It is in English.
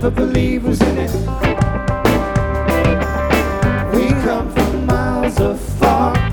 never believe was in it. We come from miles afar.